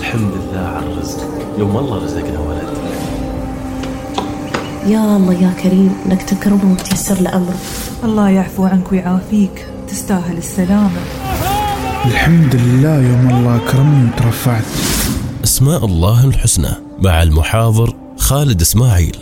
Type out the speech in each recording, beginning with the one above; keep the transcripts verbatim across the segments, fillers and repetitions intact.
الحمد لله على الرزق، يوم الله رزقنا ولد. يا الله يا كريم لك تكرم وتيسر لأمره. الله يعفو عنك ويعافيك، تستاهل السلامة. الحمد لله يوم الله أكرمني وترفعت. أسماء الله الحسنى مع المحاضر خالد إسماعيل.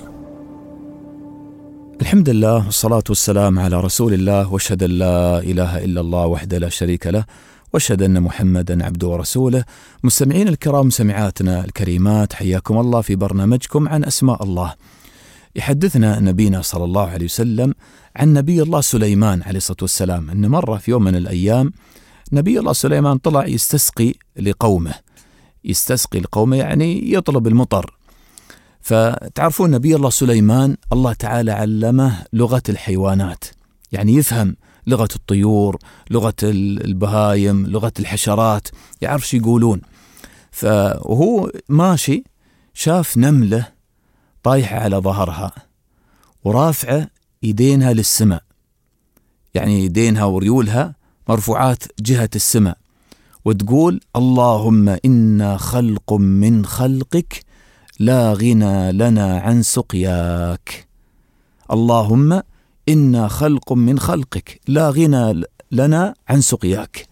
الحمد لله والصلاة والسلام على رسول الله، واشهد أن لا إله إلا الله وحده لا شريك له، واشهد أن محمدا عبده ورسوله. مستمعين الكرام، سمعاتنا الكريمات، حياكم الله في برنامجكم عن أسماء الله. يحدثنا نبينا صلى الله عليه وسلم عن نبي الله سليمان عليه الصلاة والسلام، أن مرة في يوم من الأيام نبي الله سليمان طلع يستسقي لقومه. يستسقي لقومه يعني يطلب المطر. فتعرفون نبي الله سليمان الله تعالى علمه لغة الحيوانات، يعني يفهم لغة الطيور، لغة البهايم، لغة الحشرات، يعرف شو يقولون. فهو ماشي شاف نملة طايحة على ظهرها ورافعة يدينها للسماء، يعني يدينها وريولها مرفوعات جهة السماء، وتقول: اللهم إنا خلق من خلقك لا غنى لنا عن سقياك. اللهم إنا خلق من خلقك لا غنى لنا عن سقياك.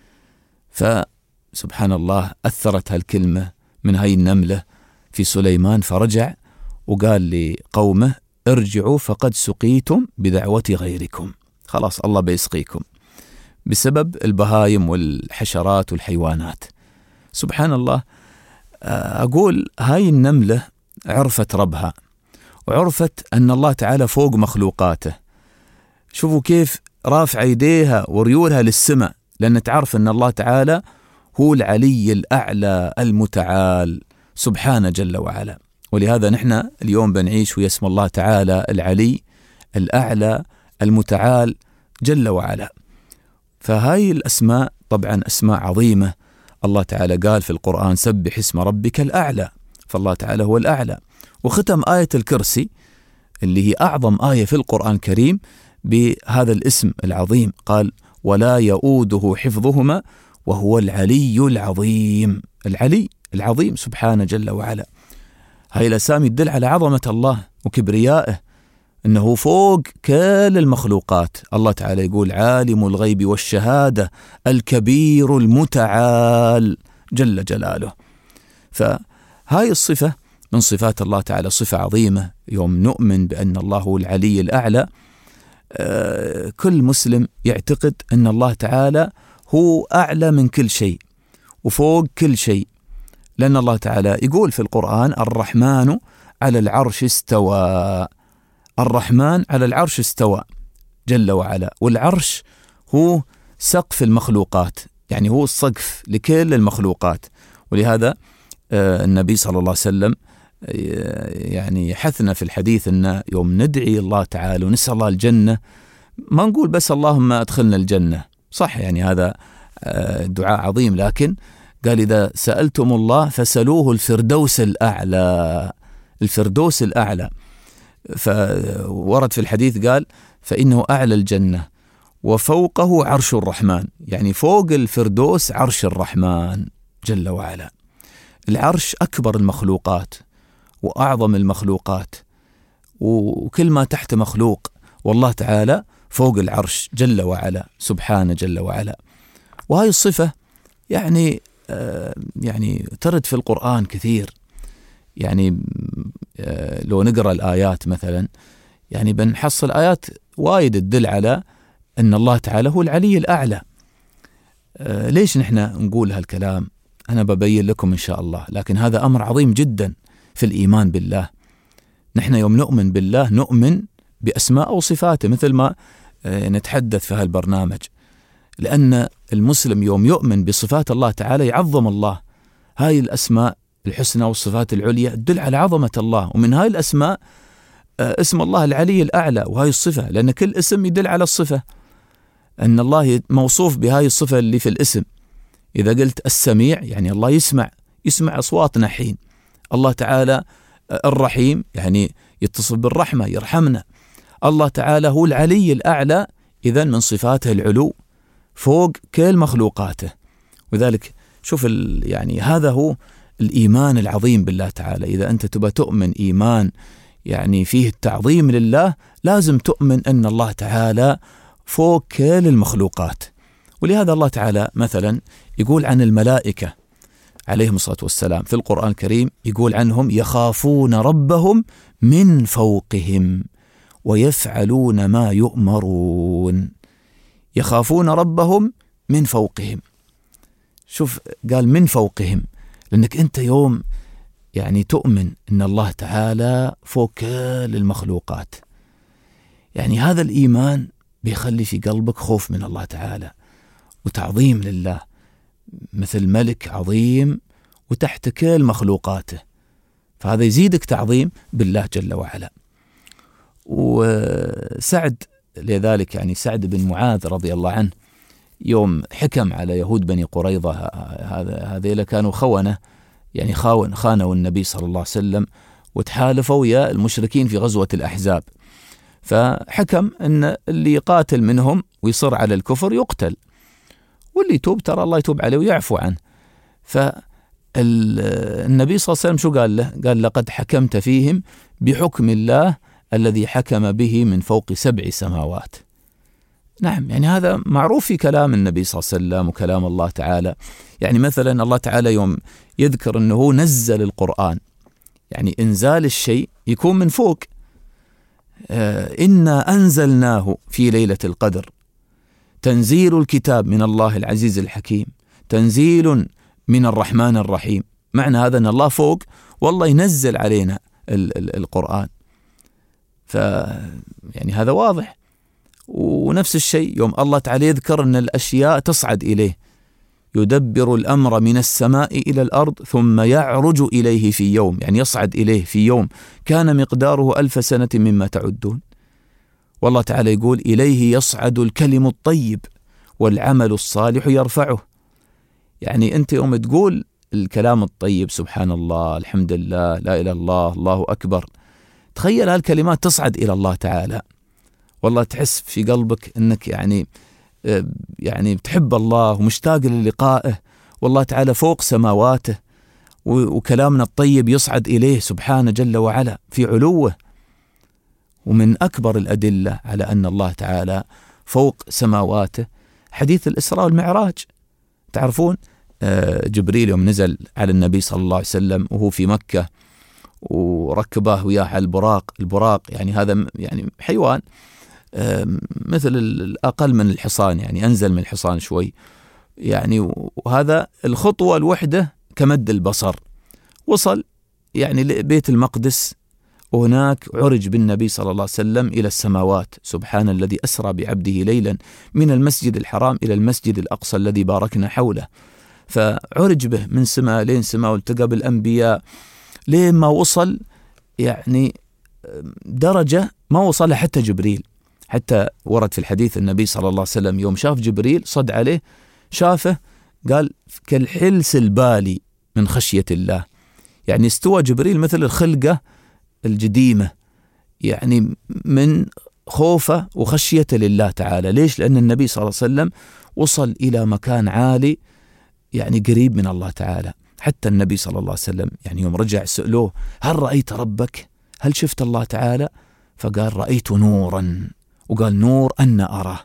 فسبحان الله أثرت هالكلمة من هاي النملة في سليمان، فرجع وقال لقومه: ارجعوا فقد سقيتم بدعوة غيركم. خلاص الله بيسقيكم بسبب البهايم والحشرات والحيوانات. سبحان الله. أقول هاي النملة عرفت ربها، وعرفت أن الله تعالى فوق مخلوقاته. شوفوا كيف رافع يديها وريولها للسماء، لأن تعرف أن الله تعالى هو العلي الأعلى المتعال سبحانه جل وعلا. ولهذا نحن اليوم بنعيش ويسمى الله تعالى العلي الأعلى المتعال جل وعلا. فهاي الأسماء طبعا أسماء عظيمة. الله تعالى قال في القرآن: سبح اسم ربك الأعلى، فالله تعالى هو الأعلى. وختم آية الكرسي اللي هي أعظم آية في القرآن الكريم بهذا الاسم العظيم، قال: ولا يؤوده حفظهما وهو العلي العظيم. العلي العظيم سبحانه جل وعلا. هاي الأسامي تدل على عظمة الله وكبريائه، أنه فوق كل المخلوقات. الله تعالى يقول: عالم الغيب والشهادة الكبير المتعال جل جلاله. فهاي الصفة من صفات الله تعالى، صفة عظيمة. يوم نؤمن بأن الله هو العلي الأعلى، آه كل مسلم يعتقد أن الله تعالى هو أعلى من كل شيء وفوق كل شيء، لأن الله تعالى يقول في القرآن: الرحمن على العرش استوى. الرحمن على العرش استوى جل وعلا. والعرش هو سقف المخلوقات، يعني هو السقف لكل المخلوقات. ولهذا النبي صلى الله عليه وسلم يعني حثنا في الحديث أن يوم ندعي الله تعالى ونسأل الله الجنة، ما نقول بس اللهم أدخلنا الجنة، صح، يعني هذا دعاء عظيم، لكن قال: إذا سألتم الله فسألوه الفردوس الأعلى. الفردوس الأعلى. فورد في الحديث قال: فإنه أعلى الجنة وفوقه عرش الرحمن، يعني فوق الفردوس عرش الرحمن جل وعلا. العرش أكبر المخلوقات وأعظم المخلوقات، وكل ما تحت مخلوق، والله تعالى فوق العرش جل وعلا سبحانه جل وعلا. وهاي الصفة يعني آه يعني ترد في القرآن كثير. يعني آه لو نقرأ الآيات مثلا، يعني بنحصل آيات وايد تدل على أن الله تعالى هو العلي الأعلى. آه ليش نحن نقول هالكلام؟ أنا ببين لكم إن شاء الله، لكن هذا أمر عظيم جدا في الإيمان بالله. نحن يوم نؤمن بالله نؤمن بأسماء وصفاته، مثل ما آه نتحدث في هالبرنامج، لأن المسلم يوم يؤمن بصفات الله تعالى يعظم الله. هاي الأسماء الحسنى والصفات العليا تدل على عظمة الله، ومن هاي الأسماء اسم الله العلي الأعلى، وهاي الصفة، لأن كل اسم يدل على الصفة، أن الله موصوف بهاي الصفة اللي في الاسم. إذا قلت السميع يعني الله يسمع يسمع أصواتنا حين. الله تعالى الرحيم يعني يتصل بالرحمة يرحمنا. الله تعالى هو العلي الأعلى، إذن من صفاته العلو فوق كل مخلوقاته. وذلك شوف يعني هذا هو الإيمان العظيم بالله تعالى. إذا أنت تبى تؤمن إيمان يعني فيه التعظيم لله، لازم تؤمن أن الله تعالى فوق كل المخلوقات. ولهذا الله تعالى مثلا يقول عن الملائكة عليهم الصلاة والسلام في القرآن الكريم، يقول عنهم يخافون ربهم من فوقهم ويفعلون ما يؤمرون. يخافون ربهم من فوقهم. شوف قال من فوقهم، لأنك أنت يوم يعني تؤمن أن الله تعالى فوق كل المخلوقات، يعني هذا الإيمان بيخلي في قلبك خوف من الله تعالى وتعظيم لله، مثل ملك عظيم وتحت كل مخلوقاته، فهذا يزيدك تعظيم بالله جل وعلا. وسعد لذلك يعني سعد بن معاذ رضي الله عنه يوم حكم على يهود بني قريظة، هذا هذيلا كانوا خونة يعني خاون خانوا النبي صلى الله عليه وسلم وتحالفوا ويا المشركين في غزوة الأحزاب، فحكم أن اللي يقاتل منهم ويصر على الكفر يقتل، واللي يتوب ترى الله يتوب عليه ويعفو عنه. فالنبي صلى الله عليه وسلم شو قال له؟ قال لقد حكمت فيهم بحكم الله الذي حكم به من فوق سبع سماوات. نعم، يعني هذا معروف في كلام النبي صلى الله عليه وسلم وكلام الله تعالى. يعني مثلا الله تعالى يوم يذكر أنه نزل القرآن، يعني إنزال الشيء يكون من فوق. آه إنا أنزلناه في ليلة القدر، تنزيل الكتاب من الله العزيز الحكيم، تنزيل من الرحمن الرحيم. معنى هذا أن الله فوق والله ينزل علينا ال ال القرآن، ف يعني هذا واضح. ونفس الشيء يوم الله تعالى يذكر أن الأشياء تصعد إليه، يدبر الأمر من السماء إلى الأرض ثم يعرج إليه في يوم، يعني يصعد إليه في يوم كان مقداره ألف سنة مما تعدون. والله تعالى يقول إليه يصعد الكلم الطيب والعمل الصالح يرفعه. يعني أنت يوم تقول الكلام الطيب سبحان الله الحمد لله لا إله إلا الله الله أكبر، تخيل هالكلمات تصعد إلى الله تعالى، والله تحس في قلبك أنك يعني يعني بتحب الله ومشتاق للقائه، والله تعالى فوق سماواته، وكلامنا الطيب يصعد إليه سبحانه جل وعلا في علوه. ومن أكبر الأدلة على أن الله تعالى فوق سماواته حديث الإسراء والمعراج. تعرفون جبريل يوم نزل على النبي صلى الله عليه وسلم وهو في مكة وركبه وياه على البراق. البراق يعني هذا يعني حيوان مثل الأقل من الحصان، يعني أنزل من الحصان شوي يعني، وهذا الخطوة الوحدة كمد البصر وصل يعني لبيت المقدس، وهناك عرج بالنبي صلى الله عليه وسلم إلى السماوات. سبحان الذي أسرى بعبده ليلا من المسجد الحرام إلى المسجد الأقصى الذي باركنا حوله. فعرج به من سماء لين سماء والتقى بالأنبياء لين ما وصل يعني درجة ما وصل حتى جبريل. حتى ورد في الحديث النبي صلى الله عليه وسلم يوم شاف جبريل صد عليه شافه قال كالحلس البالي من خشية الله، يعني استوى جبريل مثل الخلقة الجديمة يعني من خوفه وخشيته لله تعالى. ليش؟ لأن النبي صلى الله عليه وسلم وصل إلى مكان عالي يعني قريب من الله تعالى. حتى النبي صلى الله عليه وسلم يعني يوم رجع سألوه هل رأيت ربك؟ هل شفت الله تعالى؟ فقال رأيت نورا، وقال نور أن أراه،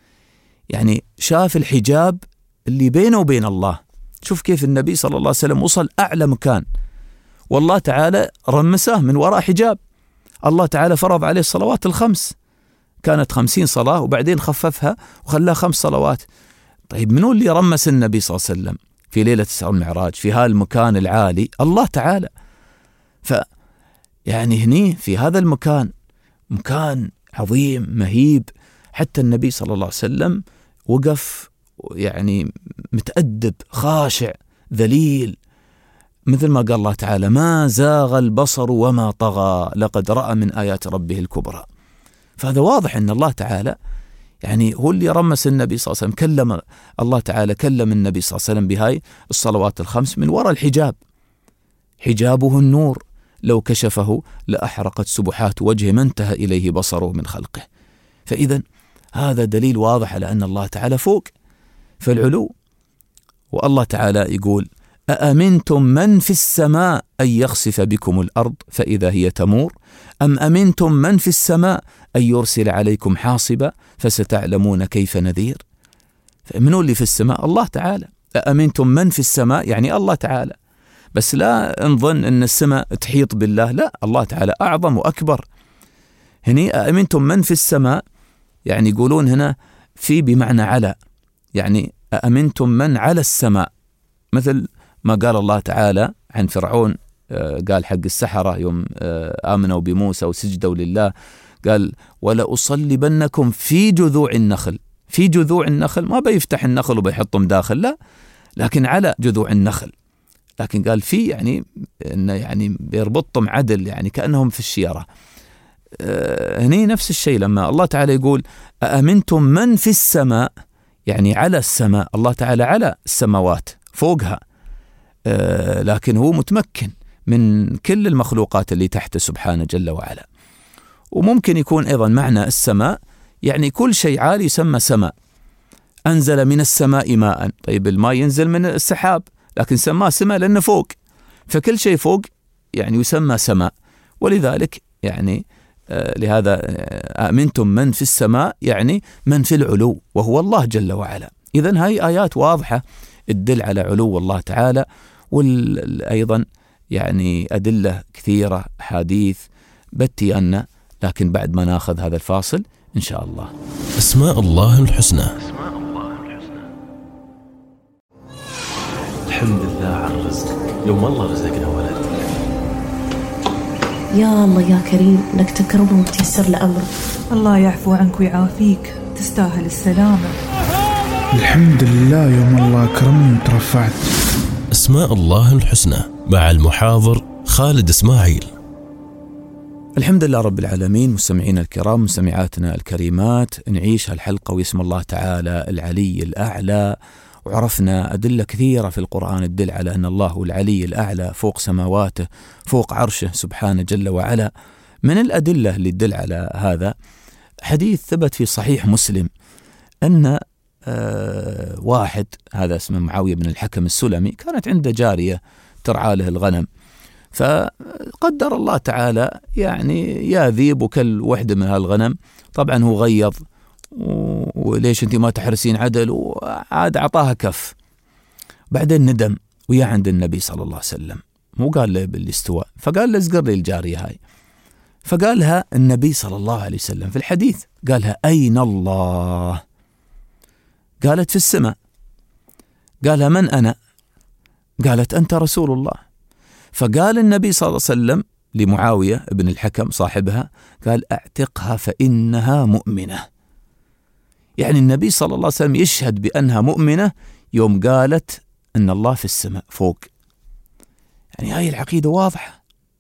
يعني شاف الحجاب اللي بينه وبين الله. شوف كيف النبي صلى الله عليه وسلم وصل أعلى مكان، والله تعالى رمسه من وراء حجاب. الله تعالى فرض عليه الصلوات الخمس، كانت خمسين صلاة وبعدين خففها وخلاها خمس صلوات. طيب منو اللي رمس النبي صلى الله عليه وسلم في ليلة الإسراء والمعراج في هذا المكان العالي؟ الله تعالى. ف يعني هني في هذا المكان مكان عظيم مهيب، حتى النبي صلى الله عليه وسلم وقف يعني متأدب خاشع ذليل، مثل ما قال الله تعالى ما زاغ البصر وما طغى لقد رأى من آيات ربه الكبرى. فهذا واضح أن الله تعالى يعني هو اللي رمس النبي صلى الله عليه وسلم، كلم الله تعالى كلم النبي صلى الله عليه وسلم بهاي الصلوات الخمس من وراء الحجاب، حجابه النور لو كشفه لأحرقت سبحات وجهه ما انتهى إليه بصره من خلقه. فإذا هذا دليل واضح على أن الله تعالى فوق في العلو. والله تعالى يقول أأمنتم من في السماء أن يخسف بكم الأرض فإذا هي تمور أم أمنتم من في السماء أن يرسل عليكم حاصبا فستعلمون كيف نذير. منو اللي في السماء؟ الله تعالى. أأمنتم من في السماء يعني الله تعالى، بس لا نظن أن السماء تحيط بالله، لا، الله تعالى أعظم وأكبر. هني أأمنتم من في السماء يعني يقولون هنا في بمعنى على، يعني أأمنتم من على السماء، مثل ما قال الله تعالى عن فرعون، قال حق السحرة يوم آمنوا بموسى وسجدوا لله، قال ولأصلبنكم في جذوع النخل. في جذوع النخل ما بيفتح النخل وبيحطهم داخل، لا، لكن على جذوع النخل. لكن قال في يعني إنه يعني بيربطهم عدل، يعني كأنهم في الشيارة. أه هني نفس الشيء لما الله تعالى يقول أأمنتم من في السماء، يعني على السماء، الله تعالى على السماوات فوقها، أه لكن هو متمكن من كل المخلوقات اللي تحته سبحانه جل وعلا. وممكن يكون أيضا معنى السماء يعني كل شيء عالي يسمى سماء. أنزل من السماء ماء، طيب الماء ينزل من السحاب لكن سماه سماء لأنه فوق، فكل شيء فوق يعني يسمى سماء. ولذلك يعني آه لهذا آه أأمنتم من في السماء يعني من في العلو وهو الله جل وعلا. إذن هاي آيات واضحة تدل على علو الله تعالى، وأيضا يعني أدلة كثيرة حديث بتي أن، لكن بعد ما ناخذ هذا الفاصل إن شاء الله. أسماء الله الحسنى. الحمد لله على الرزق، يوم الله رزقنا ولد. يا الله يا كريم لك تكرم وتيسر لأمرك. الله يعفو عنك ويعافيك، تستاهل السلامة. الحمد لله يوم الله أكرمني وترفعت. أسماء الله الحسنى مع المحاضر خالد إسماعيل. الحمد لله رب العالمين. مستمعينا الكرام، مستمعاتنا الكريمات، نعيش هالحلقة واسم الله تعالى العلي الأعلى، وعرفنا أدلة كثيرة في القرآن تدل على أن الله العلي الأعلى فوق سماواته فوق عرشه سبحانه جل وعلا. من الأدلة اللي تدل على هذا حديث ثبت في صحيح مسلم أن آه واحد هذا اسمه معاوية بن الحكم السلمي كانت عنده جارية ترعى له الغنم، فقدر الله تعالى يعني ياذيب وكل وحدة من هالغنم. طبعا هو غيظ، وليش انت ما تحرسين عدل، وعاد عطاها كف. بعدين ندم ويا عند النبي صلى الله عليه وسلم، مو قال له بالاستواء، فقال له ازقر لي الجارية هاي. فقالها النبي صلى الله عليه وسلم في الحديث، قالها أين الله؟ قالت في السماء. قالها من أنا؟ قالت أنت رسول الله. فقال النبي صلى الله عليه وسلم لمعاوية بن الحكم صاحبها، قال اعتقها فإنها مؤمنة. يعني النبي صلى الله عليه وسلم يشهد بأنها مؤمنة يوم قالت أن الله في السماء فوق. يعني هاي العقيدة واضحة.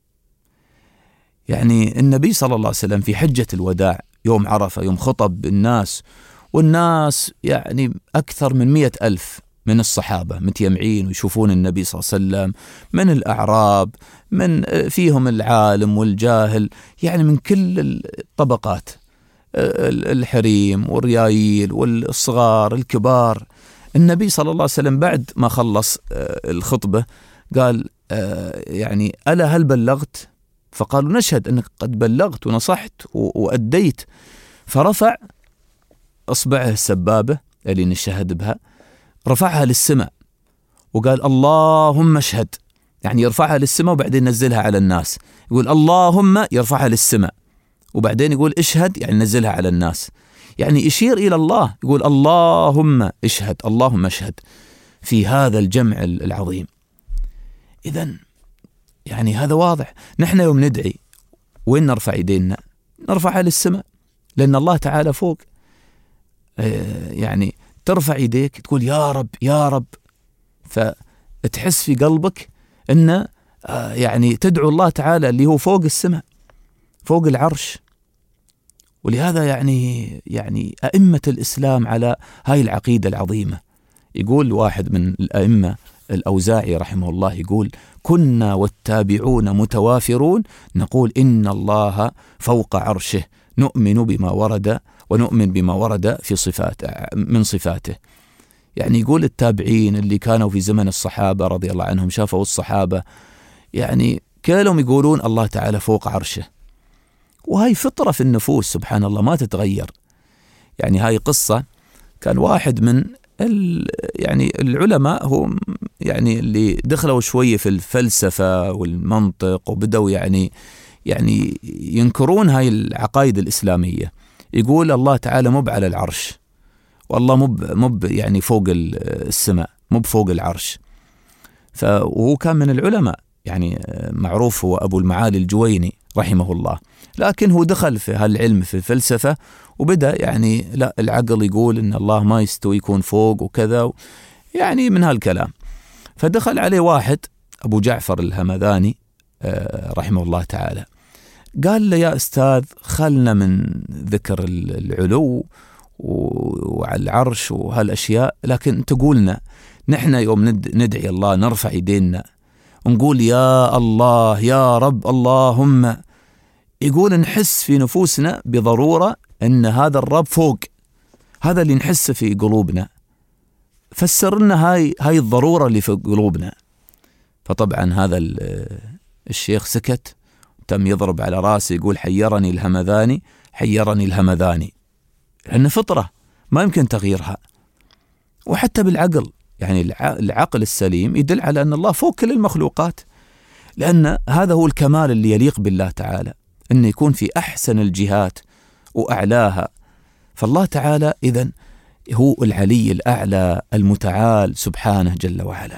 يعني النبي صلى الله عليه وسلم في حجة الوداع يوم عرفة يوم خطب الناس، والناس يعني أكثر من مئة ألف من الصحابة متيمعين ويشوفون النبي صلى الله عليه وسلم، من الأعراب، من فيهم العالم والجاهل، يعني من كل الطبقات، الحريم والريايل والصغار الكبار. النبي صلى الله عليه وسلم بعد ما خلص الخطبة قال يعني ألا هل بلغت؟ فقالوا نشهد أنك قد بلغت ونصحت وأديت. فرفع أصبعه السبابة اللي نشهد بها، رفعها للسماء وقال اللهم اشهد، يعني يرفعها للسماء وبعدين ينزلها على الناس. يقول اللهم، يرفعها للسماء وبعدين يقول اشهد، يعني نزلها على الناس، يعني يشير إلى الله، يقول اللهم اشهد، اللهم اشهد في هذا الجمع العظيم. إذن يعني هذا واضح. نحن يوم ندعي وين نرفع يدينا؟ نرفعها للسماء، لأن الله تعالى فوق. يعني ترفع يديك تقول يا رب يا رب، فتحس في قلبك أن يعني تدعو الله تعالى اللي هو فوق السماء فوق العرش. ولهذا يعني يعني أئمة الإسلام على هاي العقيدة العظيمة. يقول واحد من الأئمة الأوزاعي رحمه الله، يقول كنا والتابعون متوافرون نقول إن الله فوق عرشه، نؤمن بما ورد ونؤمن بما ورد في صفات من صفاته. يعني يقول التابعين اللي كانوا في زمن الصحابة رضي الله عنهم شافوا الصحابة يعني كلهم يقولون الله تعالى فوق عرشه، وهي فطرة في النفوس سبحان الله ما تتغير. يعني هاي قصة كان واحد من يعني العلماء هم يعني اللي دخلوا شوية في الفلسفة والمنطق وبدأوا يعني يعني ينكرون هاي العقائد الإسلامية. يقول الله تعالى مب على العرش، والله مب مب يعني فوق السماء، مب فوق العرش. فهو كان من العلماء يعني معروف، هو أبو المعالي الجويني رحمه الله، لكن هو دخل في هالعلم في الفلسفة وبدأ يعني لا العقل يقول إن الله ما يستوي يكون فوق وكذا يعني من هالكلام. فدخل عليه واحد أبو جعفر الهمذاني رحمه الله تعالى، قال له يا أستاذ خلنا من ذكر العلو وعلى العرش وهالأشياء، لكن تقولنا نحن يوم ندعي الله نرفع يدينا ونقول يا الله يا رب اللهم، يقول نحس في نفوسنا بضرورة أن هذا الرب فوق، هذا اللي نحس في قلوبنا، فسر لنا هاي هاي الضرورة اللي في قلوبنا. فطبعا هذا الشيخ سكت، تم يضرب على راسه يقول حيرني الهمذاني حيرني الهمذاني، لأن فطرة ما يمكن تغييرها. وحتى بالعقل يعني العقل السليم يدل على أن الله فوق كل المخلوقات، لأن هذا هو الكمال اللي يليق بالله تعالى، أن يكون في أحسن الجهات وأعلاها. فالله تعالى إذن هو العلي الأعلى المتعال سبحانه جل وعلا.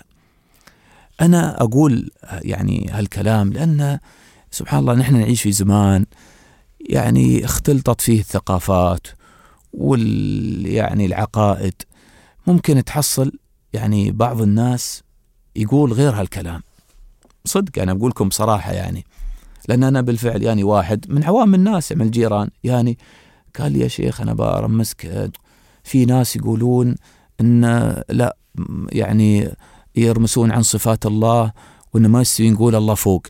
أنا أقول يعني هالكلام لأن سبحان الله نحن نعيش في زمان يعني اختلطت فيه الثقافات وال يعني العقائد، ممكن تحصل يعني بعض الناس يقول غير هالكلام. صدق أنا أقول لكم بصراحة يعني، لأن أنا بالفعل يعني واحد من عوام الناس من الجيران يعني قال لي يا شيخ أنا برمسك في ناس يقولون إن لا يعني يرمسون عن صفات الله وإن ما يستوي نقول الله فوق.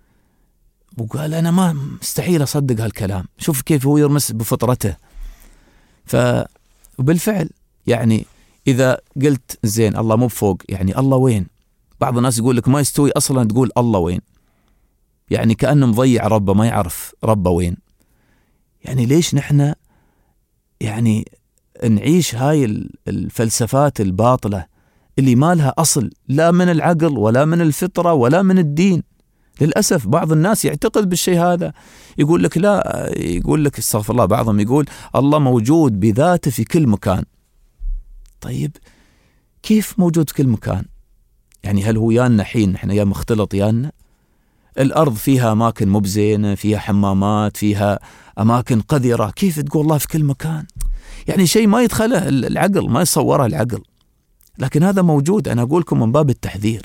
وقال أنا ما مستحيل أصدق هالكلام، شوف كيف هو يرمس بفطرته. فبالفعل يعني إذا قلت زين الله مو فوق يعني الله وين؟ بعض الناس يقول لك ما يستوي أصلا تقول الله وين؟ يعني كأنه مضيع ربه ما يعرف ربه وين. يعني ليش نحن يعني نعيش هاي الفلسفات الباطلة اللي ما لها أصل لا من العقل ولا من الفطرة ولا من الدين؟ للأسف بعض الناس يعتقد بالشيء هذا، يقول لك لا، يقول لك استغفر الله، بعضهم يقول الله موجود بذاته في كل مكان. طيب كيف موجود في كل مكان؟ يعني هل هو يانا حين نحن يا مختلط يانا؟ الأرض فيها أماكن مبزينة، فيها حمامات، فيها أماكن قذرة، كيف تقول الله في كل مكان؟ يعني شيء ما يدخله العقل، ما يصوره العقل، لكن هذا موجود. أنا أقول لكم من باب التحذير.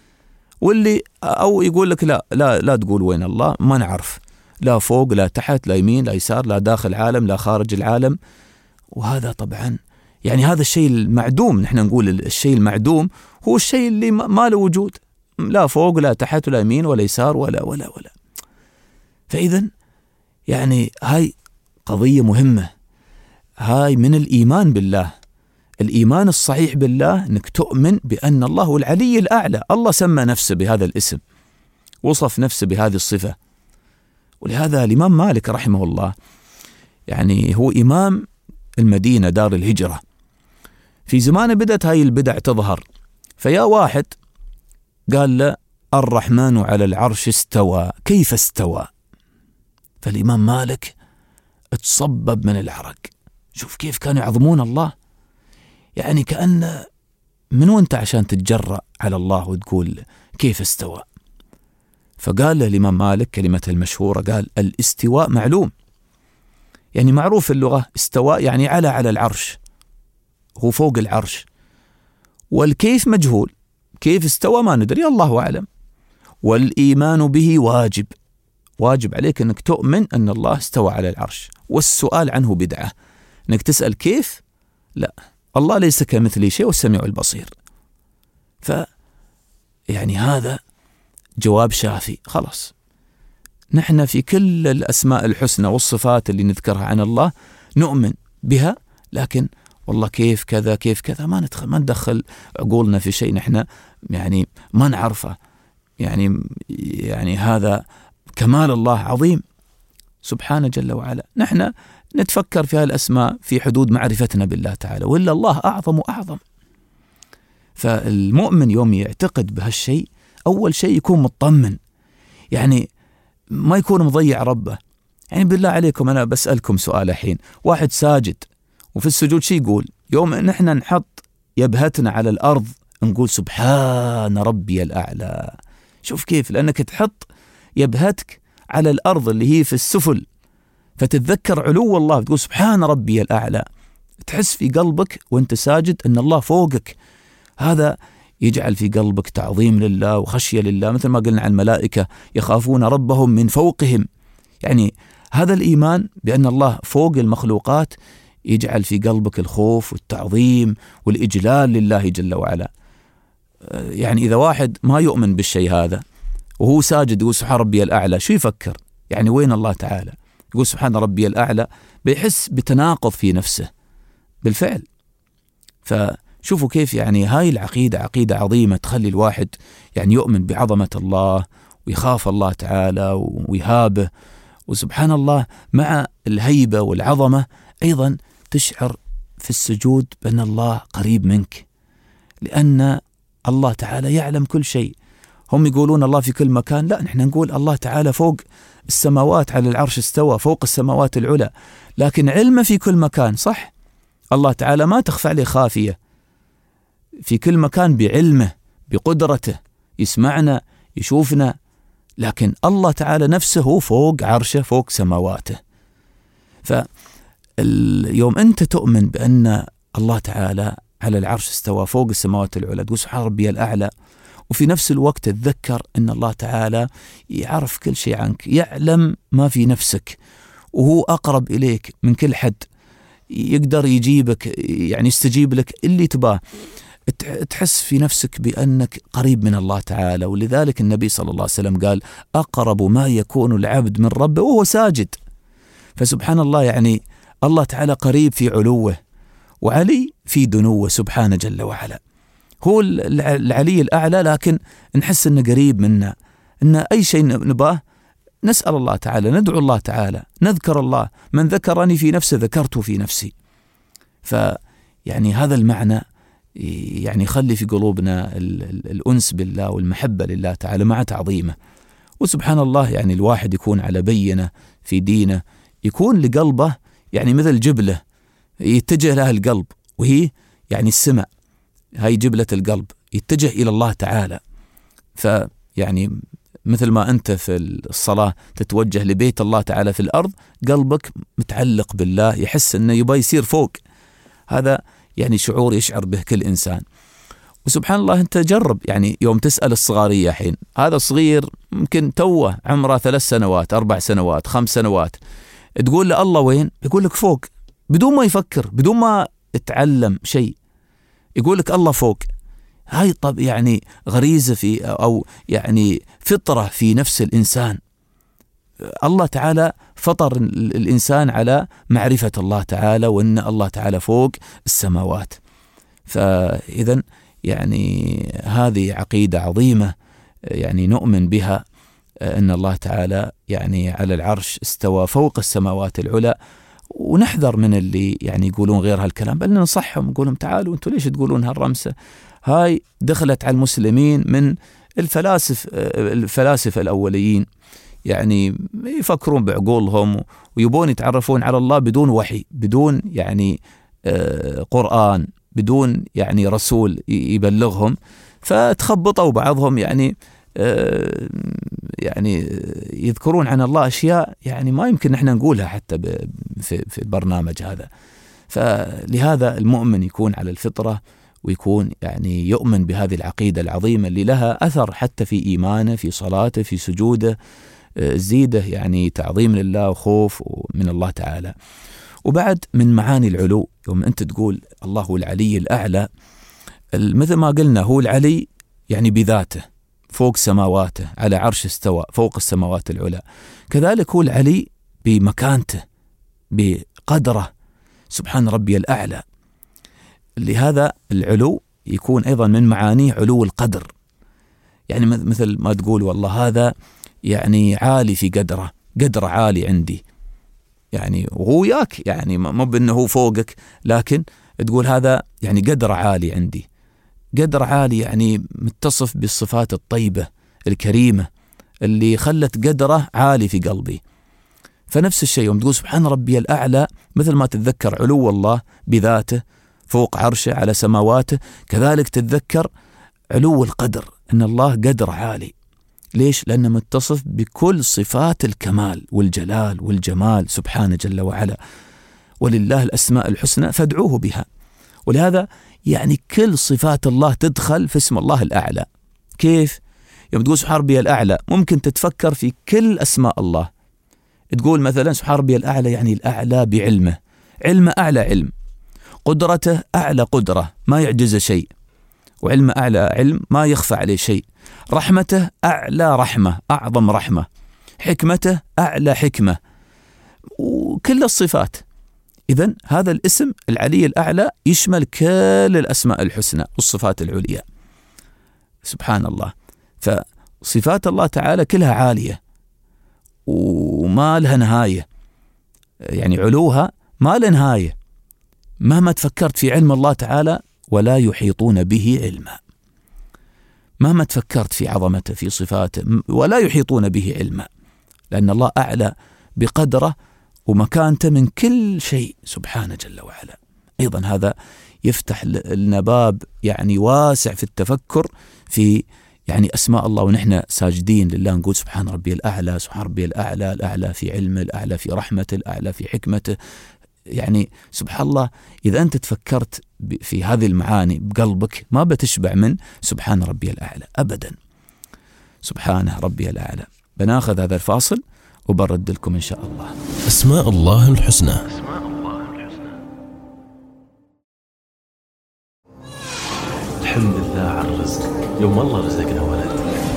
واللي أو يقول لك لا لا لا تقول وين الله، ما نعرف، لا فوق لا تحت لا يمين لا يسار لا داخل العالم لا خارج العالم. وهذا طبعا يعني هذا الشيء المعدوم، نحن نقول الشيء المعدوم هو الشيء اللي ما له وجود، لا فوق لا تحت ولا يمين ولا يسار ولا ولا ولا. فإذا يعني هاي قضية مهمة، هاي من الإيمان بالله. الإيمان الصحيح بالله أنك تؤمن بأن الله هو العلي الأعلى. الله سمى نفسه بهذا الاسم، وصف نفسه بهذه الصفة. ولهذا الإمام مالك رحمه الله يعني هو إمام المدينة دار الهجرة، في زمانه بدأت هاي البدع تظهر. فيا واحد قال له الرحمن على العرش استوى، كيف استوى؟ فالإمام مالك تصبب من العرق. شوف كيف كانوا يعظمون الله، يعني كأن من وانت عشان تتجرأ على الله وتقول كيف استوى؟ فقال له الإمام مالك كلمته المشهورة، قال الاستواء معلوم، يعني معروف في اللغة استواء يعني على على العرش، هو فوق العرش. والكيف مجهول، كيف استوى ما ندري، الله أعلم. والإيمان به واجب، واجب عليك أنك تؤمن أن الله استوى على العرش. والسؤال عنه بدعة، أنك تسأل كيف، لا، الله ليس كمثله شيء والسميع البصير. ف يعني هذا جواب شافي. خلاص نحن في كل الأسماء الحسنى والصفات اللي نذكرها عن الله نؤمن بها، لكن والله كيف كذا كيف كذا، ما ندخل ما ندخل عقولنا في شيء نحن يعني ما نعرفه. يعني يعني هذا كمال الله عظيم سبحانه جل وعلا. نحن نتفكر في هالأسماء في حدود معرفتنا بالله تعالى، وإلا الله أعظم وأعظم. فالمؤمن يوم يعتقد بهالشيء أول شيء يكون مطمن، يعني ما يكون مضيع ربه. يعني بالله عليكم أنا بسألكم سؤال الحين، واحد ساجد وفي السجود شي يقول؟ يوم نحن نحط يبهتنا على الأرض نقول سبحان ربي الأعلى. شوف كيف، لأنك تحط يبهتك على الأرض اللي هي في السفل، فتتذكر علو الله، تقول سبحان ربي الأعلى. تحس في قلبك وانت ساجد أن الله فوقك. هذا يجعل في قلبك تعظيم لله وخشية لله، مثل ما قلنا عن الملائكة يخافون ربهم من فوقهم. يعني هذا الإيمان بأن الله فوق المخلوقات يجعل في قلبك الخوف والتعظيم والإجلال لله جل وعلا. يعني إذا واحد ما يؤمن بالشيء هذا وهو ساجد يقول سبحان ربي الأعلى، شو يفكر؟ يعني وين الله تعالى؟ يقول سبحان ربي الأعلى، بيحس بتناقض في نفسه بالفعل. فشوفوا كيف يعني هاي العقيدة عقيدة عظيمة تخلي الواحد يعني يؤمن بعظمة الله ويخاف الله تعالى ويهابه. وسبحان الله مع الهيبة والعظمة أيضا تشعر في السجود بأن الله قريب منك، لأن الله تعالى يعلم كل شيء. هم يقولون الله في كل مكان، لا، نحن نقول الله تعالى فوق السماوات على العرش استوى فوق السماوات العلى، لكن علمه في كل مكان. صح، الله تعالى ما تخفى عليه خافية، في كل مكان بعلمه بقدرته، يسمعنا يشوفنا، لكن الله تعالى نفسه فوق عرشه فوق سماواته. فاليوم أنت تؤمن بأن الله تعالى على العرش استوى فوق السماوات العلى، تقول سبحان ربي الأعلى، وفي نفس الوقت تتذكر أن الله تعالى يعرف كل شيء عنك، يعلم ما في نفسك، وهو أقرب إليك من كل حد، يقدر يجيبك، يعني يستجيب لك اللي تباه. تحس في نفسك بأنك قريب من الله تعالى. ولذلك النبي صلى الله عليه وسلم قال أقرب ما يكون العبد من ربه وهو ساجد. فسبحان الله يعني الله تعالى قريب في علوه وعلي في دنوه سبحانه جل وعلا. هو العلي الأعلى، لكن نحس أنه قريب منا، أن أي شيء نباه نسأل الله تعالى، ندعو الله تعالى، نذكر الله، من ذكرني في نفسه ذكرته في نفسي. فيعني هذا المعنى يعني خلي في قلوبنا الأنس بالله والمحبة لله تعالى مع تعظيمه. وسبحان الله يعني الواحد يكون على بينة في دينه، يكون لقلبه يعني مثل جبلة يتجه لها القلب، وهي يعني السمع، هاي جبلة القلب يتجه إلى الله تعالى. فيعني مثل ما أنت في الصلاة تتوجه لبيت الله تعالى في الأرض، قلبك متعلق بالله، يحس أنه يبغى يصير فوق. هذا يعني شعور يشعر به كل إنسان. وسبحان الله أنت جرب، يعني يوم تسأل الصغارية حين، هذا صغير ممكن توه عمره ثلاث سنوات أربع سنوات خمس سنوات، تقول له الله وين؟ يقول لك فوق، بدون ما يفكر، بدون ما يتعلم شيء، يقول لك الله فوق. هاي طب يعني غريزة في أو يعني فطرة في نفس الإنسان. الله تعالى فطر الإنسان على معرفة الله تعالى، وأن الله تعالى فوق السماوات. فإذا يعني هذه عقيدة عظيمة يعني نؤمن بها، أن الله تعالى يعني على العرش استوى فوق السماوات العلى. ونحذر من اللي يعني يقولون غير هالكلام، بل ننصحهم نقول لهم تعالوا أنتوا ليش تقولون هالرمسة؟ هاي دخلت على المسلمين من الفلاسف الفلاسفة الأوليين، يعني يفكرون بعقولهم ويبون يتعرفون على الله بدون وحي، بدون يعني قرآن، بدون يعني رسول يبلغهم، فتخبطوا بعضهم يعني يعني يذكرون عن الله أشياء يعني ما يمكن نحن نقولها حتى في في البرنامج هذا. فلهذا المؤمن يكون على الفطرة، ويكون يعني يؤمن بهذه العقيدة العظيمة اللي لها أثر حتى في إيمانه، في صلاته، في سجوده، زيده يعني تعظيم لله وخوف من الله تعالى. وبعد من معاني العلو، يوم أنت تقول الله هو العلي الأعلى، مثل ما قلنا هو العلي يعني بذاته فوق سماواته، على عرش استوى فوق السماوات العلى، كذلك هو العلي بمكانته بقدره سبحان ربي الأعلى. لهذا العلو يكون أيضا من معانيه علو القدر. يعني مثل ما تقول والله هذا يعني عالي في قدره، قدر عالي عندي، يعني وهو وياك، يعني مو بأنه هو فوقك، لكن تقول هذا يعني قدر عالي عندي. قدر عالي يعني متصف بالصفات الطيبة الكريمة اللي خلت قدره عالي في قلبي. فنفس الشيء يوم تقول سبحان ربي الأعلى، مثل ما تتذكر علو الله بذاته فوق عرشه على سماواته، كذلك تتذكر علو القدر، أن الله قدر عالي. ليش؟ لأنه متصف بكل صفات الكمال والجلال والجمال سبحانه جل وعلا. ولله الأسماء الحسنى فادعوه بها. ولهذا يعني كل صفات الله تدخل في اسم الله الأعلى. كيف؟ يوم تقول سبحان ربي الأعلى ممكن تتفكر في كل أسماء الله. تقول مثلا سبحان ربي الأعلى يعني الأعلى بعلمه، علمه أعلى علم، قدرته أعلى قدرة ما يعجز شيء، وعلم أعلى علم ما يخفى عليه شيء، رحمته أعلى رحمة أعظم رحمة، حكمته أعلى حكمة، وكل الصفات. إذن هذا الاسم العلي الأعلى يشمل كل الأسماء الحسنى والصفات العليا سبحان الله. فصفات الله تعالى كلها عالية وما لها نهاية، يعني علوها ما لها نهاية. مهما تفكرت في علم الله تعالى ولا يحيطون به علما، مهما تفكرت في عظمته في صفاته ولا يحيطون به علما، لأن الله أعلى بقدره ومكانته من كل شيء سبحانه جل وعلا. أيضا هذا يفتح لنا باب يعني واسع في التفكر في يعني أسماء الله ونحن ساجدين لله، نقول سبحان ربي الأعلى، سبحان ربي الأعلى، الأعلى في علمه، الأعلى في رحمته، الأعلى في حكمته. يعني سبحان الله إذا أنت تفكرت في هذه المعاني بقلبك ما بتشبع من سبحان ربي الأعلى أبدا. سبحانه ربي الأعلى. بناخذ هذا الفاصل وبرد لكم إن شاء الله. أسماء الله الحسنى. الحمد لله على الرزق، يوم الله رزقنا ولد.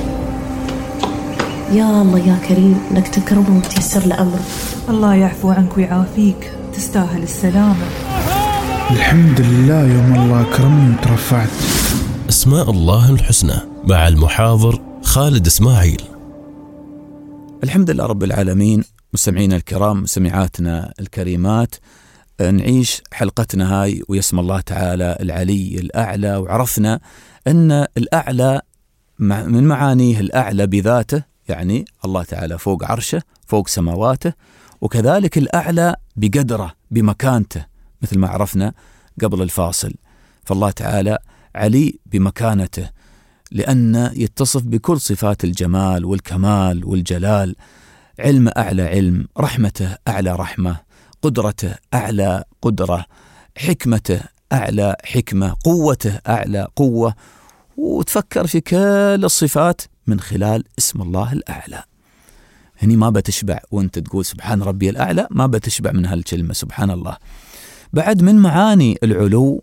يا الله يا كريم لك تكرم وتيسر لأمر. الله يعفو عنك ويعافيك، تستاهل السلامة. الحمد لله يوم الله أكرمني وترفعت. أسماء الله الحسنى مع المحاضر خالد إسماعيل. الحمد لله رب العالمين. مستمعينا الكرام، مستمعاتنا الكريمات، نعيش حلقتنا هاي ويسمى الله تعالى العلي الأعلى، وعرفنا أن الأعلى من معانيه الأعلى بذاته، يعني الله تعالى فوق عرشه فوق سماواته، وكذلك الأعلى بقدره بمكانته مثل ما عرفنا قبل الفاصل. فالله تعالى علي بمكانته لأن يتصف بكل صفات الجمال والكمال والجلال. علم أعلى علم، رحمته أعلى رحمة، قدرته أعلى قدرة، حكمته أعلى حكمة، قوته أعلى قوة. وتفكر في كل الصفات من خلال اسم الله الأعلى. هني ما بتشبع وانت تقول سبحان ربي الأعلى، ما بتشبع من هالكلمة سبحان الله. بعد من معاني العلو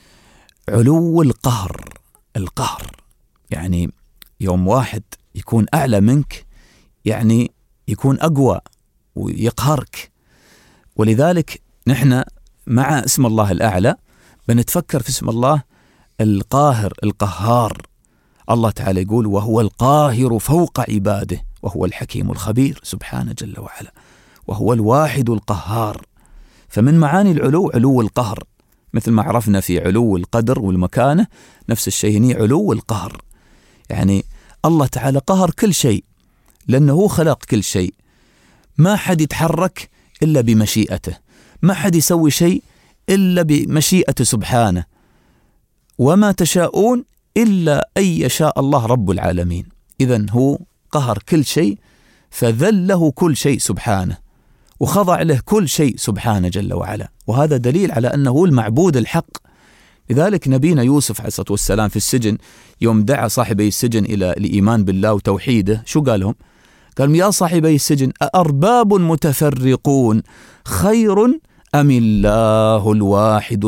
علو القهر. القهر يعني يوم واحد يكون أعلى منك يعني يكون أقوى ويقهرك. ولذلك نحن مع اسم الله الأعلى بنتفكر في اسم الله القاهر القهار. الله تعالى يقول وهو القاهر فوق عباده وهو الحكيم الخبير سبحانه جل وعلا، وهو الواحد القهار. فمن معاني العلو علو القهر، مثل ما عرفنا في علو القدر والمكانة، نفس الشيء هنا علو القهر. يعني الله تعالى قهر كل شيء لأنه هو خلق كل شيء، ما حد يتحرك إلا بمشيئته، ما حد يسوي شيء إلا بمشيئته سبحانه، وما تشاءون إلا أن يشاء الله رب العالمين. إذن هو قهر كل شيء، فذله كل شيء سبحانه، وخضع له كل شيء سبحانه جل وعلا. وهذا دليل على أنه هو المعبود الحق. لذلك نبينا يوسف عليه الصلاة والسلام في السجن يوم دعا صاحبي السجن إلى الإيمان بالله وتوحيده، شو قال لهم؟ قال يا صاحبي السجن أأرباب متفرقون خير أم الله الواحد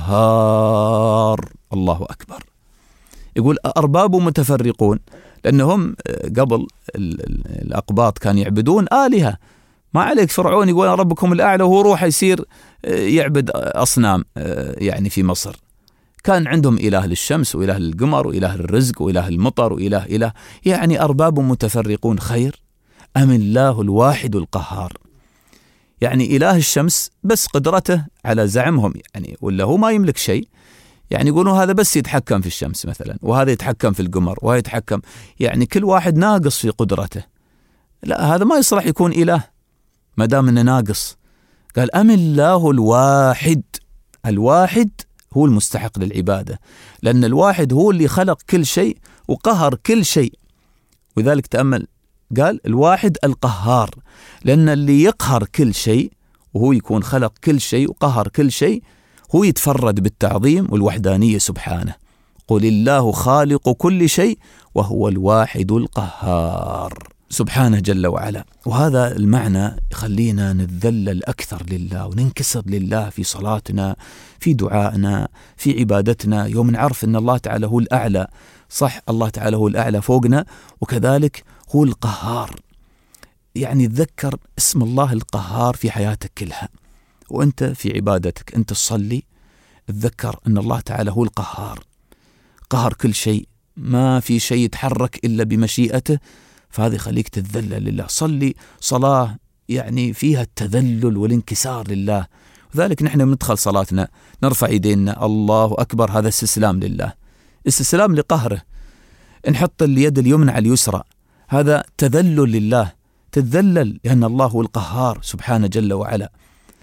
القهار؟ الله أكبر. يقول أرباب متفرقون لأنهم قبل الأقباط كان يعبدون آلهة. ما عليك فرعون يقول ربكم الأعلى وهو روح يصير يعبد أصنام يعني في مصر. كان عندهم إله للشمس وإله للقمر وإله للرزق وإله المطر وإله إله، يعني أرباب متفرقون خير أم الله الواحد القهار؟ يعني إله الشمس بس قدرته على زعمهم، يعني ولا هو ما يملك شيء، يعني يقولون هذا بس يتحكم في الشمس مثلا، وهذا يتحكم في القمر، وهذا يتحكم، يعني كل واحد ناقص في قدرته. لا، هذا ما يصلح يكون إله ما دام إنه ناقص. قال أم الله الواحد، الواحد هو المستحق للعبادة، لأن الواحد هو اللي خلق كل شيء وقهر كل شيء. وذلك تأمل قال الواحد القهار، لأن اللي يقهر كل شيء وهو يكون خلق كل شيء وقهر كل شيء هو يتفرد بالتعظيم والوحدانية سبحانه. قل الله خالق كل شيء وهو الواحد القهار سبحانه جل وعلا. وهذا المعنى يخلينا نتذلل أكثر لله وننكسر لله في صلاتنا، في دعائنا، في عبادتنا، يوم نعرف أن الله تعالى هو الأعلى. صح، الله تعالى هو الأعلى فوقنا، وكذلك هو القهار. يعني تذكر اسم الله القهار في حياتك كلها، وأنت في عبادتك أنت تصلي تذكر أن الله تعالى هو القهار، قهر كل شيء، ما في شيء يتحرك إلا بمشيئته، فهذا يخليك تتذلل لله. صلي صلاة يعني فيها التذلل والانكسار لله. وذلك نحن ندخل صلاتنا نرفع يدينا الله أكبر، هذا استسلام لله، استسلام لقهره. نحط اليد اليمنى على اليسرى، هذا تذلل لله، تتذلل لأن الله هو القهار سبحانه جل وعلا.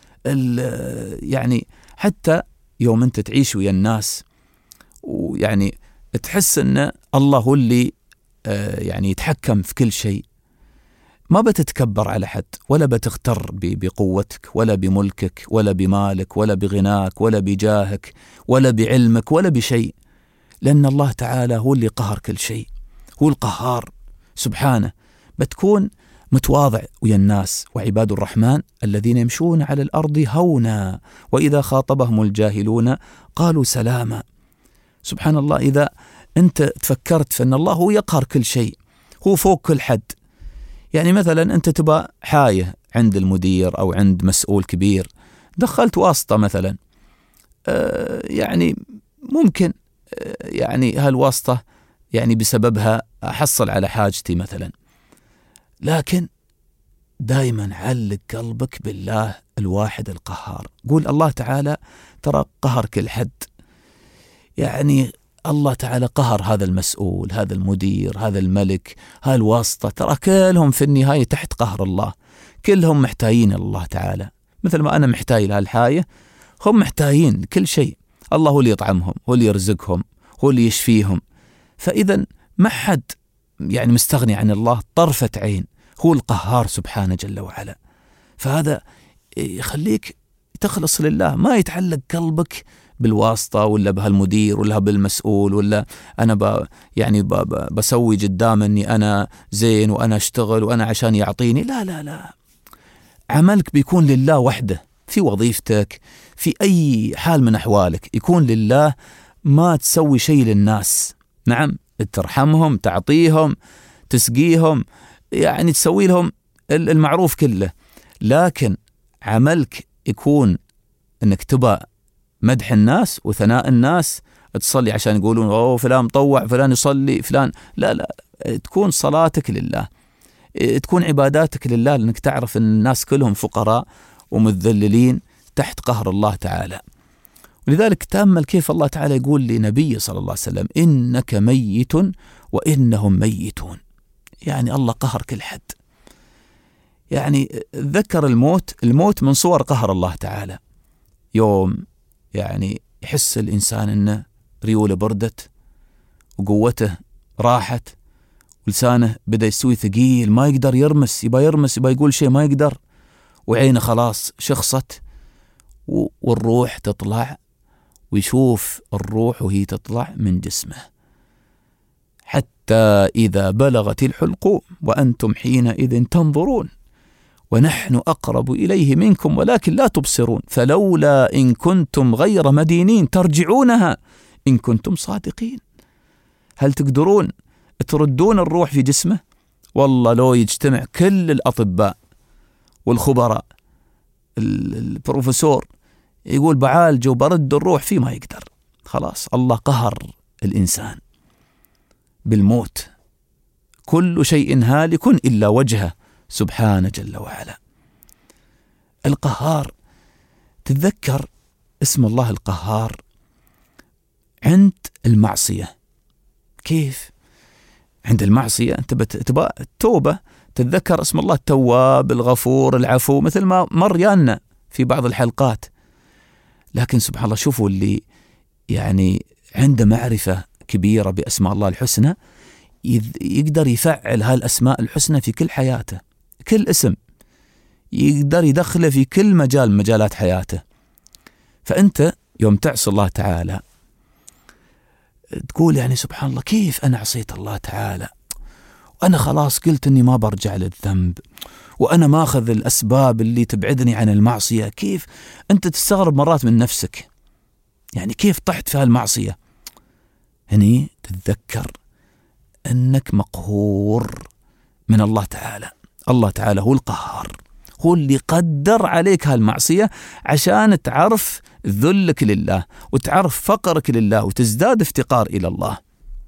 يعني حتى يوم أنت تعيش ويا الناس ويعني تحس أن الله هو اللي يعني يتحكم في كل شيء، ما بتتكبر على حد، ولا بتغتر بقوتك ولا بملكك ولا بمالك ولا بغناك ولا بجاهك ولا بعلمك ولا بشيء، لأن الله تعالى هو اللي قهر كل شيء، هو القهار سبحانه. بتكون متواضع ويا الناس. وعباد الرحمن الذين يمشون على الأرض هونا وإذا خاطبهم الجاهلون قالوا سلاما. سبحان الله، إذا أنت تفكرت فإن الله هو يقهر كل شيء، هو فوق كل حد. يعني مثلا أنت تبقى حاية عند المدير أو عند مسؤول كبير، دخلت واسطة مثلا، آه يعني ممكن آه يعني هالواسطة يعني بسببها أحصل على حاجتي مثلا، لكن دائما علق قلبك بالله الواحد القهار. قول الله تعالى ترى قهر كل حد، يعني الله تعالى قهر هذا المسؤول، هذا المدير، هذا الملك، هالواسطة، ترى كلهم في النهاية تحت قهر الله، كلهم محتاجين الله تعالى، مثل ما أنا محتاج لهالحاية هم محتاجين كل شيء. الله هو اللي يطعمهم، هو اللي يرزقهم، هو اللي يشفيهم. فإذا ما حد يعني مستغني عن الله طرفة عين، هو القهار سبحانه جل وعلا. فهذا يخليك تخلص لله، ما يتعلق قلبك بالواسطة ولا بهالمدير ولا بالمسؤول، ولا أنا ب يعني ب ب بسوي قدام أني أنا زين وأنا أشتغل وأنا عشان يعطيني. لا لا لا، عملك بيكون لله وحده، في وظيفتك، في أي حال من أحوالك يكون لله، ما تسوي شيء للناس. نعم، ترحمهم، تعطيهم، تسقيهم، يعني تسوي لهم المعروف كله، لكن عملك يكون أنك تبقى مدح الناس وثناء الناس، تصلي عشان يقولون أوه فلان مطوع، فلان يصلي، فلان. لا لا، تكون صلاتك لله، تكون عباداتك لله، لأنك تعرف أن الناس كلهم فقراء ومذللين تحت قهر الله تعالى. ولذلك تأمل كيف الله تعالى يقول لنبي صلى الله عليه وسلم إنك ميت وإنهم ميتون. يعني الله قهر كل حد. يعني ذكر الموت، الموت من صور قهر الله تعالى. يوم يعني يحس الإنسان أنه ريوله بردت وقوته راحت ولسانه بدأ يستوي ثقيل، ما يقدر يرمس، يبقى يرمس، يبقى يقول شيء ما يقدر، وعينه خلاص شخصت، والروح تطلع ويشوف الروح وهي تطلع من جسمه، حتى إذا بلغت الحلقوم وأنتم حينئذ تنظرون ونحن أقرب إليه منكم ولكن لا تبصرون فلولا إن كنتم غير مدينين ترجعونها إن كنتم صادقين. هل تقدرون تردون الروح في جسمه؟ والله لو يجتمع كل الأطباء والخبراء، البروفيسور يقول بعالجه وبرد الروح فيه، ما يقدر، خلاص الله قهر الإنسان بالموت، كل شيء هالك إلا وجهه سبحانه جل وعلا. القهار، تتذكر اسم الله القهار عند المعصية. كيف؟ عند المعصية أنت تبغى التوبة، تتذكر اسم الله التواب الغفور العفو مثل ما مر يانا في بعض الحلقات. لكن سبحان الله، شوفوا اللي يعني عنده معرفة كبيرة بأسماء الله الحسنى يقدر يفعل هالأسماء الحسنى في كل حياته، كل اسم يقدر يدخله في كل مجال مجالات حياته. فأنت يوم تعصي الله تعالى تقول يعني سبحان الله، كيف أنا عصيت الله تعالى وأنا خلاص قلت أني ما برجع للذنب وأنا ما أخذ الأسباب اللي تبعدني عن المعصية. كيف أنت تستغرب مرات من نفسك، يعني كيف طحت في هالمعصية؟ هني تتذكر أنك مقهور من الله تعالى. الله تعالى هو القهار، هو اللي قدر عليك هالمعصية عشان تعرف ذلك لله وتعرف فقرك لله وتزداد افتقار إلى الله.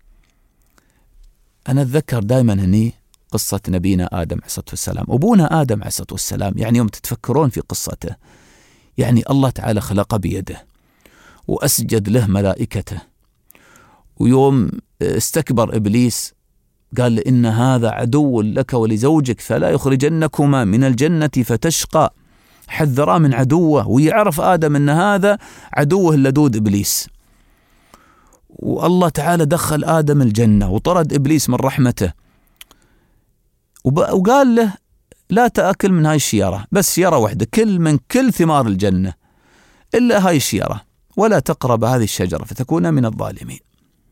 أنا أتذكر دائما هني قصة نبينا آدم عليه الصلاة والسلام. أبونا آدم عليه الصلاة والسلام يعني يوم تتفكرون في قصته، يعني الله تعالى خلقه بيده وأسجد له ملائكته، ويوم استكبر إبليس قال له إن هذا عدو لك ولزوجك فلا يخرجنكما من الجنة فتشقى. حذراه من عدوه، ويعرف آدم أن هذا عدوه اللدود إبليس. والله تعالى دخل آدم الجنة وطرد إبليس من رحمته، وقال له لا تأكل من هاي الشجرة، بس شجرة واحدة، كل من كل ثمار الجنة إلا هاي الشجرة، ولا تقرب هذه الشجرة فتكون من الظالمين.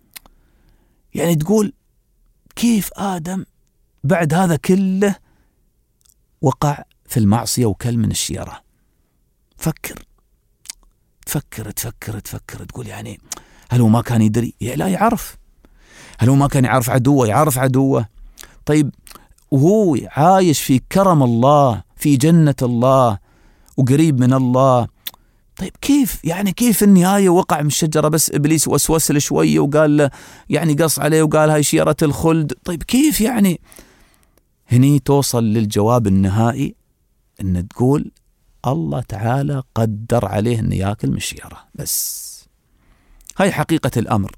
يعني تقول كيف آدم بعد هذا كله وقع في المعصية وكل من الشجرة؟ فكر تفكر تفكر تفكر تقول يعني هل هو ما كان يدري؟ لا يعرف. هل هو ما كان يعرف عدوه؟ يعرف عدوه. طيب وهو عايش في كرم الله في جنة الله وقريب من الله، طيب كيف يعني كيف النهاية وقع من الشجرة بس إبليس وسوس له شوية وقال له يعني قص عليه وقال هاي شجرة الخلد؟ طيب كيف يعني؟ هني توصل للجواب النهائي أن تقول الله تعالى قدر عليه أن يأكل من الشجرة، بس هاي حقيقة الأمر.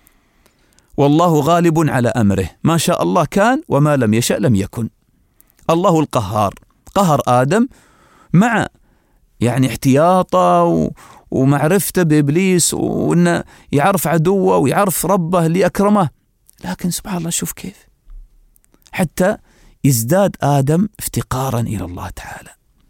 والله غالب على أمره، ما شاء الله كان وما لم يشأ لم يكن. الله القهار قهر آدم مع يعني احتياطه ومعرفته بإبليس وأنه يعرف عدوه ويعرف ربه اللي أكرمه، لكن سبحان الله شوف كيف حتى يزداد آدم افتقارا إلى الله تعالى.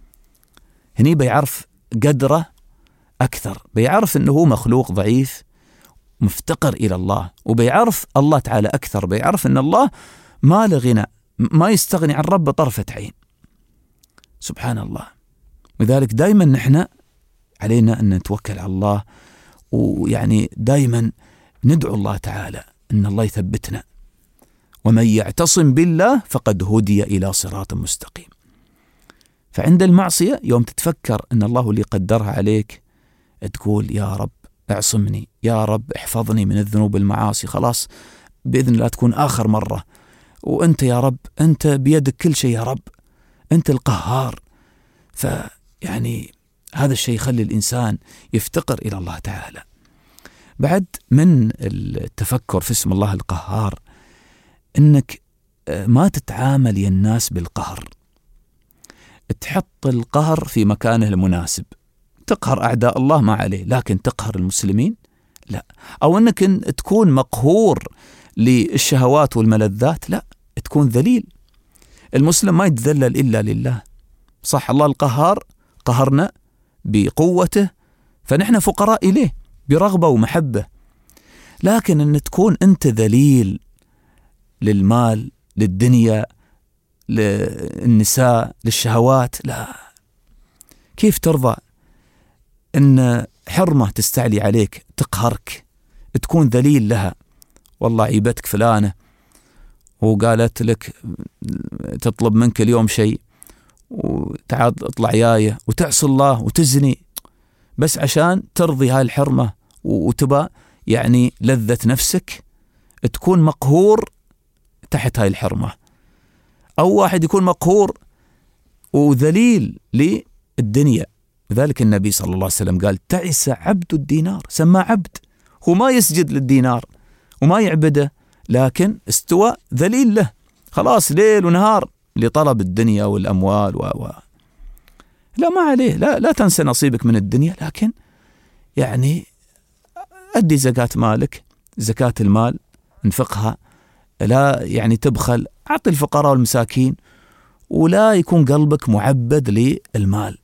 هني بيعرف قدره أكثر، بيعرف أنه هو مخلوق ضعيف مفتقر إلى الله، وبيعرف الله تعالى أكثر، بيعرف أن الله ما لغنى، ما يستغني عن رب طرفة عين. سبحان الله. لذلك دائما نحن علينا أن نتوكل على الله، ويعني دائما ندعو الله تعالى أن الله يثبتنا. ومن يعتصم بالله فقد هدي إلى صراط مستقيم. فعند المعصية يوم تتفكر أن الله اللي قدرها عليك تقول يا رب اعصمني، يا رب احفظني من الذنوب المعاصي، خلاص بإذن الله تكون آخر مرة، وأنت يا رب أنت بيدك كل شيء يا رب، أنت القهار. فيعني هذا الشيء يخلي الإنسان يفتقر إلى الله تعالى. بعد من التفكر في اسم الله القهار أنك ما تتعامل يا الناس بالقهر، تحط القهر في مكانه المناسب. تقهر أعداء الله ما عليه، لكن تقهر المسلمين لا. أو أنك تكون مقهور للشهوات والملذات، لا، تكون ذليل. المسلم ما يتذلل إلا لله. صح الله القهار قهرنا بقوته فنحن فقراء إليه برغبة ومحبة، لكن أن تكون أنت ذليل للمال للدنيا للنساء للشهوات، لا. كيف ترضى أن حرمة تستعلي عليك تقهرك تكون ذليل لها؟ والله عيبتك فلانة وقالت لك تطلب منك اليوم شيء وتعاد اطلع يايه وتعصي الله وتزني بس عشان ترضي هاي الحرمة وتبى يعني لذة نفسك تكون مقهور تحت هاي الحرمة، أو واحد يكون مقهور وذليل للدنيا. لذلك النبي صلى الله عليه وسلم قال تعس عبد الدينار، سماه عبد، هو ما يسجد للدينار وما يعبده، لكن استوى ذليل له، خلاص ليل ونهار لطلب الدنيا والأموال و... و... لا ما عليه، لا لا تنسى نصيبك من الدنيا، لكن يعني أدي زكاة مالك، زكاة المال انفقها، لا يعني تبخل، أعطي الفقراء والمساكين، ولا يكون قلبك معبد للمال.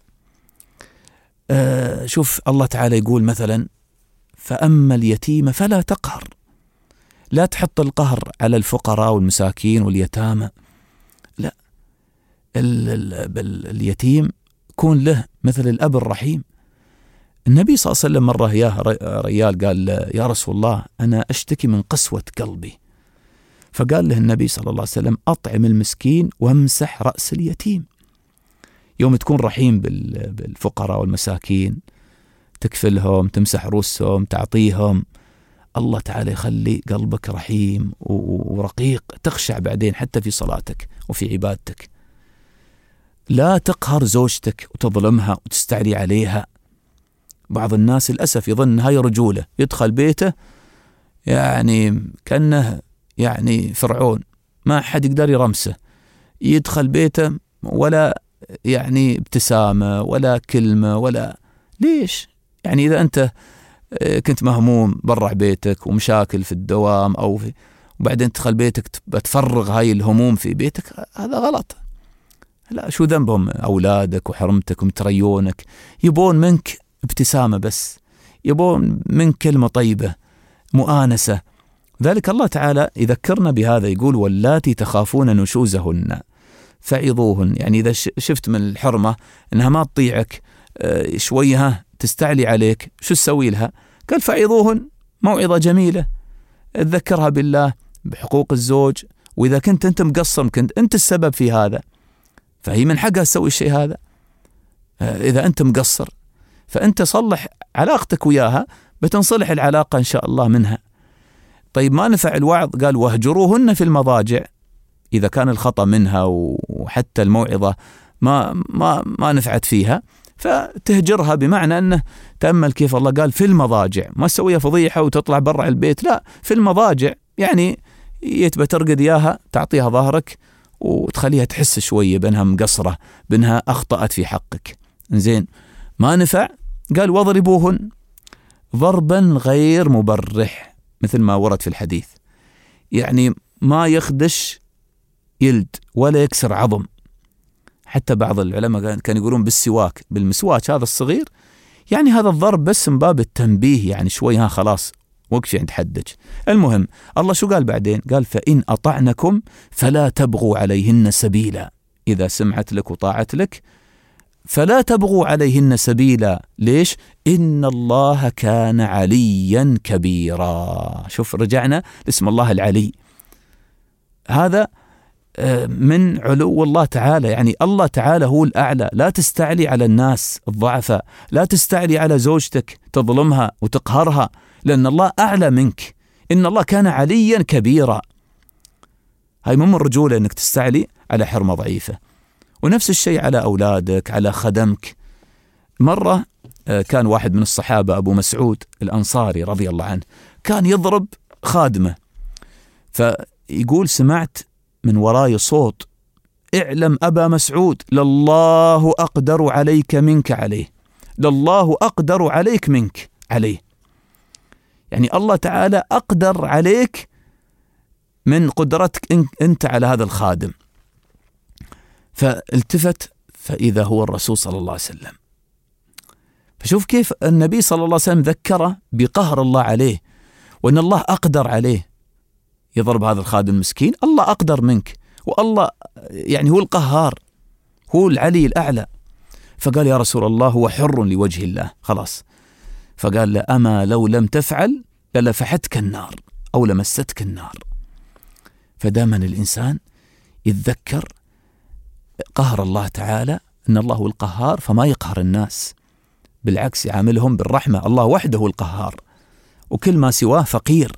آه شوف الله تعالى يقول مثلا فأما اليتيم فلا تقهر، لا تحط القهر على الفقراء والمساكين واليتامى، لا، ال ال ال اليتيم كون له مثل الأب الرحيم. النبي صلى الله عليه وسلم مرة ياه ريال قال يا رسول الله أنا أشتكي من قسوة قلبي، فقال له النبي صلى الله عليه وسلم أطعم المسكين وامسح رأس اليتيم. يوم تكون رحيم بالفقراء والمساكين، تكفلهم، تمسح رؤوسهم، تعطيهم، الله تعالى يخلي قلبك رحيم ورقيق، تخشع بعدين حتى في صلاتك وفي عبادتك. لا تقهر زوجتك وتظلمها وتستعلي عليها. بعض الناس للأسف يظن هاي رجولة، يدخل بيته يعني كأنه يعني فرعون، ما حد يقدر يرمسه، يدخل بيته ولا يعني ابتسامة ولا كلمة ولا. ليش؟ يعني إذا أنت كنت مهموم برع بيتك ومشاكل في الدوام أو في، وبعدين تدخل بيتك بتفرغ هاي الهموم في بيتك، هذا غلط. لا، شو ذنبهم أولادك وحرمتك ومتريونك؟ يبون منك ابتسامة بس، يبون منك كلمة طيبة، مؤانسة. ذلك الله تعالى يذكرنا بهذا، يقول واللاتي تخافون نشوزهن فعظوهن. يعني إذا شفت من الحرمة أنها ما تطيعك شوية تستعلي عليك، شو تسوي لها؟ قال فعظوهن، موعظة جميلة، تذكرها بالله، بحقوق الزوج، وإذا كنت أنت مقصر، كنت أنت السبب في هذا، فهي من حقها تسوي الشيء هذا. إذا أنت مقصر فأنت صلح علاقتك وياها، بتنصلح العلاقة إن شاء الله منها. طيب ما نفع الوعظ؟ قال واهجروهن في المضاجع. إذا كان الخطأ منها وحتى الموعظة ما ما ما نفعت فيها، فتهجرها، بمعنى أنه تأمل كيف الله قال في المضاجع، ما تسويها فضيحة وتطلع برا البيت، لا، في المضاجع، يعني يتبى ترقد إياها، تعطيها ظهرك وتخليها تحس شوية بأنها مقصرة، بأنها أخطأت في حقك. زين، ما نفع، قال واضربوهن ضربا غير مبرح، مثل ما ورد في الحديث، يعني ما يخدش يلد ولا يكسر عظم. حتى بعض العلماء كانوا يقولون بالسواك، بالمسواك هذا الصغير، يعني هذا الضرب بس من باب التنبيه، يعني شوي ها خلاص وقفي عند حدك. المهم الله شو قال بعدين؟ قال فإن أطعنكم فلا تبغوا عليهن سبيلا. إذا سمعت لك وطاعت لك فلا تبغوا عليهن سبيلا. ليش؟ إن الله كان عليا كبيرا. شوف رجعنا لاسم الله العلي، هذا من علو الله تعالى، يعني الله تعالى هو الأعلى. لا تستعلي على الناس الضعفاء، لا تستعلي على زوجتك تظلمها وتقهرها، لأن الله أعلى منك. إن الله كان عليا كبيرا. هاي مو من الرجولة أنك تستعلي على حرمة ضعيفة. ونفس الشيء على أولادك، على خدمك. مرة كان واحد من الصحابة أبو مسعود الأنصاري رضي الله عنه كان يضرب خادمة، فيقول سمعت من وراي صوت اعلم أبا مسعود لله أقدر عليك منك عليه، لله أقدر عليك منك عليه، يعني الله تعالى أقدر عليك من قدرتك أنت على هذا الخادم. فالتفت فإذا هو الرسول صلى الله عليه وسلم. فشوف كيف النبي صلى الله عليه وسلم ذكره بقهر الله عليه، وأن الله أقدر عليه يضرب هذا الخادم المسكين. الله أقدر منك، والله يعني هو القهار، هو العلي الأعلى. فقال يا رسول الله هو حر لوجه الله، خلاص. فقال له أما لو لم تفعل للفحتك النار أو لمستك النار. فدائما الإنسان يتذكر قهر الله تعالى، أن الله هو القهار، فما يقهر الناس، بالعكس يعاملهم بالرحمة. الله وحده هو القهار، وكل ما سواه فقير،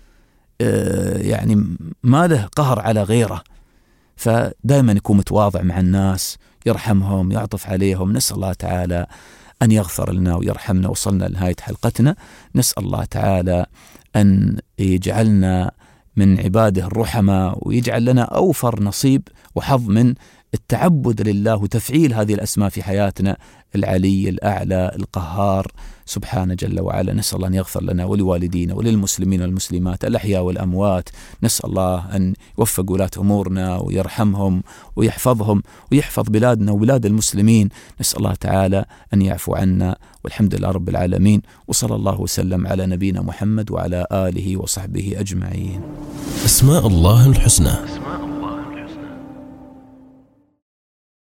يعني ما له قهر على غيره، فدائما يكون متواضع مع الناس، يرحمهم، يعطف عليهم. نسأل الله تعالى أن يغفر لنا ويرحمنا. وصلنا لنهاية حلقتنا، نسأل الله تعالى أن يجعلنا من عباده الرحماء، ويجعل لنا أوفر نصيب وحظ من التعبد لله وتفعيل هذه الأسماء في حياتنا. العلي الأعلى القهار سبحانه جل وعلا. نسأل الله أن يغفر لنا ولوالدينا وللمسلمين والمسلمات الأحياء والأموات. نسأل الله أن يوفق ولاة أمورنا ويرحمهم ويحفظهم ويحفظ بلادنا وبلاد المسلمين. نسأل الله تعالى أن يعفو عنا، والحمد لله رب العالمين. وصلى الله وسلم على نبينا محمد وعلى آله وصحبه أجمعين. أسماء الله الحسنى